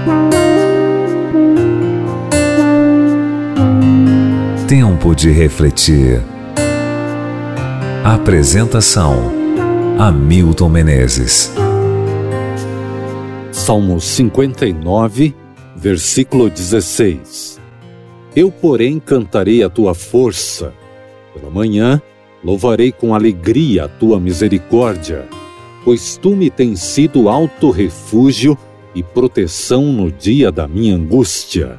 Tempo de refletir. Apresentação: Hamilton Menezes. Salmo 59, versículo 16. Eu, porém, cantarei a tua força. Pela manhã, louvarei com alegria a tua misericórdia, pois tu me tens sido alto refúgio e proteção no dia da minha angústia.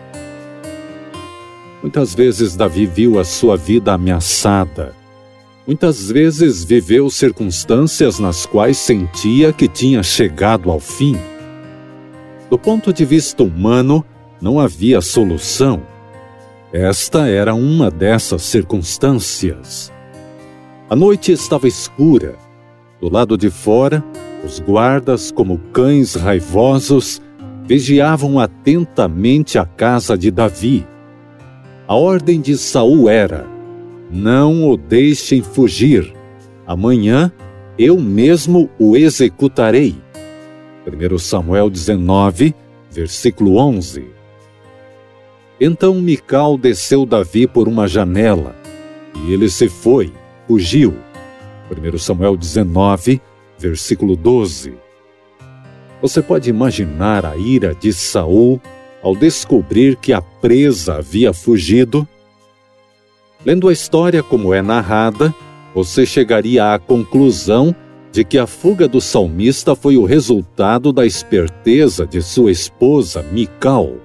Muitas vezes Davi viu a sua vida ameaçada. Muitas vezes viveu circunstâncias nas quais sentia que tinha chegado ao fim. Do ponto de vista humano, não havia solução. Esta era uma dessas circunstâncias. A noite estava escura. Do lado de fora, os guardas, como cães raivosos, vigiavam atentamente a casa de Davi. A ordem de Saul era: não o deixem fugir. Amanhã eu mesmo o executarei. 1 Samuel 19, versículo 11. Então Mical desceu Davi por uma janela, e ele se foi, fugiu. 1 Samuel 19, versículo 12. Você pode imaginar a ira de Saul ao descobrir que a presa havia fugido? Lendo a história como é narrada, você chegaria à conclusão de que a fuga do salmista foi o resultado da esperteza de sua esposa, Mical.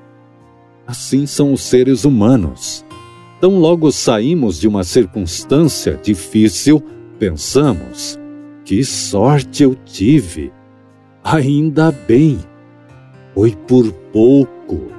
Assim são os seres humanos. Tão logo saímos de uma circunstância difícil, pensamos: que sorte eu tive! Ainda bem! Foi por pouco.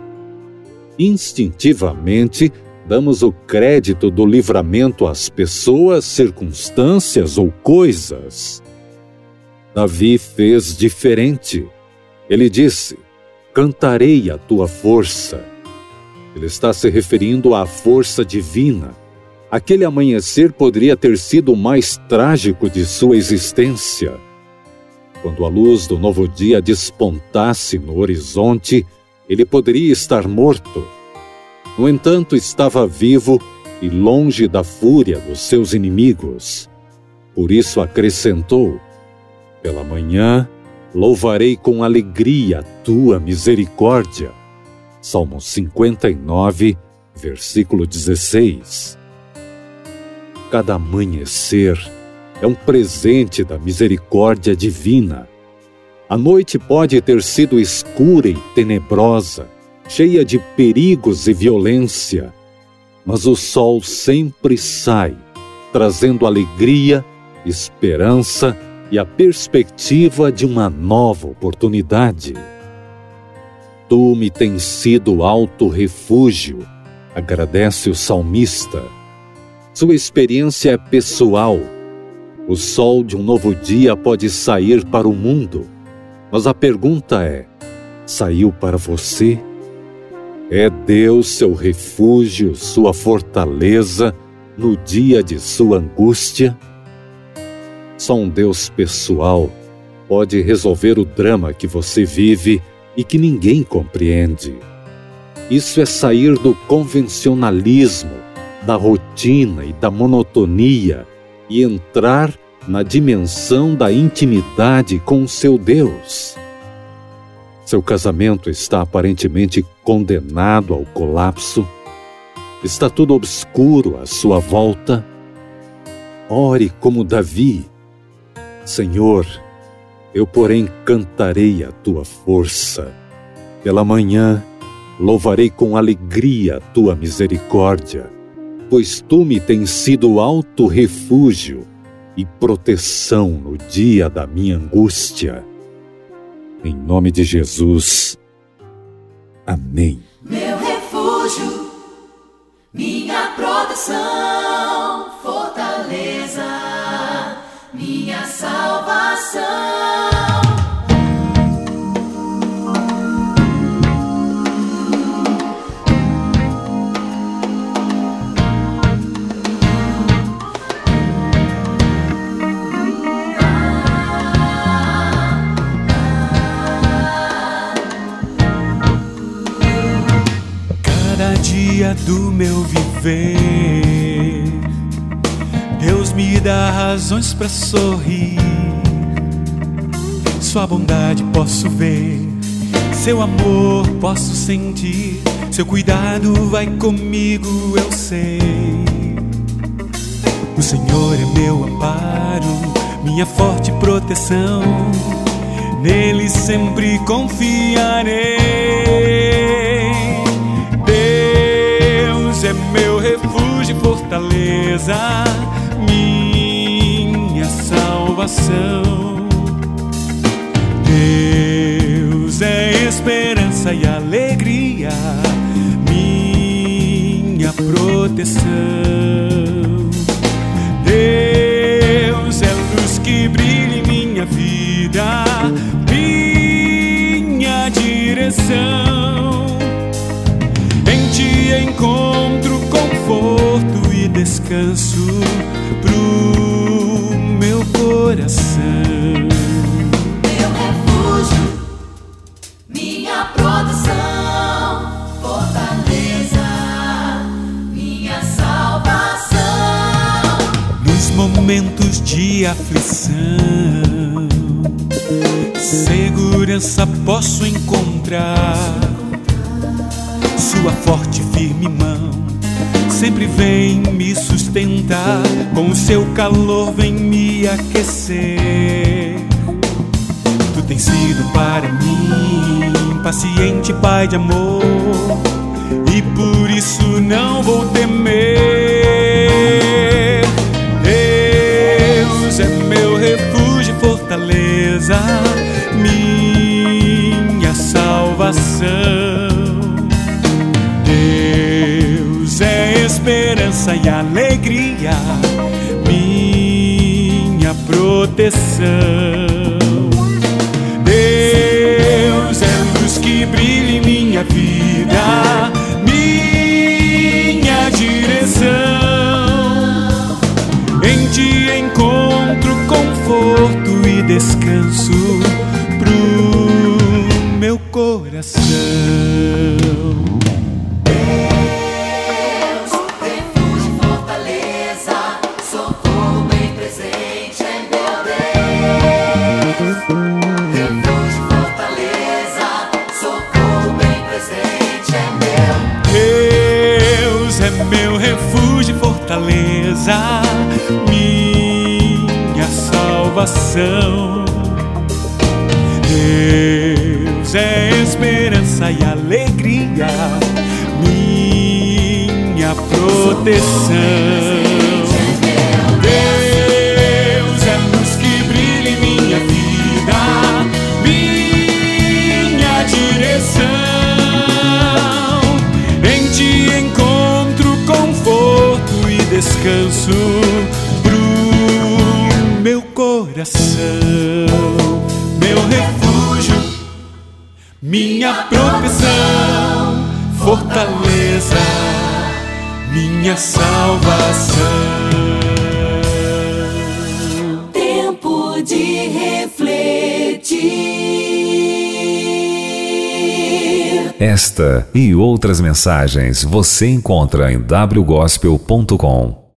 Instintivamente, damos o crédito do livramento às pessoas, circunstâncias ou coisas. Davi fez diferente. Ele disse: cantarei a tua força. Ele está se referindo à força divina. Aquele amanhecer poderia ter sido o mais trágico de sua existência. Quando a luz do novo dia despontasse no horizonte, ele poderia estar morto. No entanto, estava vivo e longe da fúria dos seus inimigos. Por isso acrescentou: pela manhã, louvarei com alegria a tua misericórdia. Salmo 59, versículo 16. Cada amanhecer é um presente da misericórdia divina. A noite pode ter sido escura e tenebrosa, cheia de perigos e violência, mas o sol sempre sai, trazendo alegria, esperança e a perspectiva de uma nova oportunidade. Tu me tens sido alto refúgio, agradece o salmista. Sua experiência é pessoal. O sol de um novo dia pode sair para o mundo, mas a pergunta é: saiu para você? É Deus seu refúgio, sua fortaleza no dia de sua angústia? Só um Deus pessoal pode resolver o drama que você vive e que ninguém compreende. Isso é sair do convencionalismo, da rotina e da monotonia e entrar na dimensão da intimidade com o seu Deus. Seu casamento está aparentemente condenado ao colapso. Está tudo obscuro à sua volta. Ore como Davi: Senhor, eu porém cantarei a tua força. Pela manhã, louvarei com alegria a tua misericórdia, pois tu me tens sido alto refúgio e proteção no dia da minha angústia. Em nome de Jesus. Amém. Meu refúgio, minha proteção, fortaleza, minha salvação. dia do meu viver. Deus me dá razões pra sorrir. Sua bondade posso ver, seu amor posso sentir, seu cuidado vai comigo, eu sei. O Senhor é meu amparo, minha forte proteção, nele sempre confiarei. Deus é meu refúgio e fortaleza, minha salvação. Deus é esperança e alegria, minha proteção. Deus é luz que brilha em minha vida, minha direção. Em Ti encontro conforto e descanso pro meu coração. Meu refúgio, minha proteção, fortaleza, minha salvação. Nos momentos de aflição, segurança posso encontrar. Sua forte e firme mão sempre vem me sustentar, com o seu calor vem me aquecer. Tu tens sido para mim paciente, Pai de amor, e por isso não vou temer. Deus é meu refúgio e fortaleza, minha salvação. Deus é esperança e alegria, minha proteção. Deus é luz que brilha em minha vida, minha direção. Em Ti encontro conforto e descanso pro meu coração. Meu refúgio e fortaleza, minha salvação. Deus é esperança e alegria, minha proteção. Deus é luz que brilha em minha vida, minha direção. Em Ti encontro conforto e descanso pro meu coração. Meu refúgio, minha proteção, fortaleza, minha salvação. Tempo de refletir. Esta e outras mensagens você encontra em wgospel.com.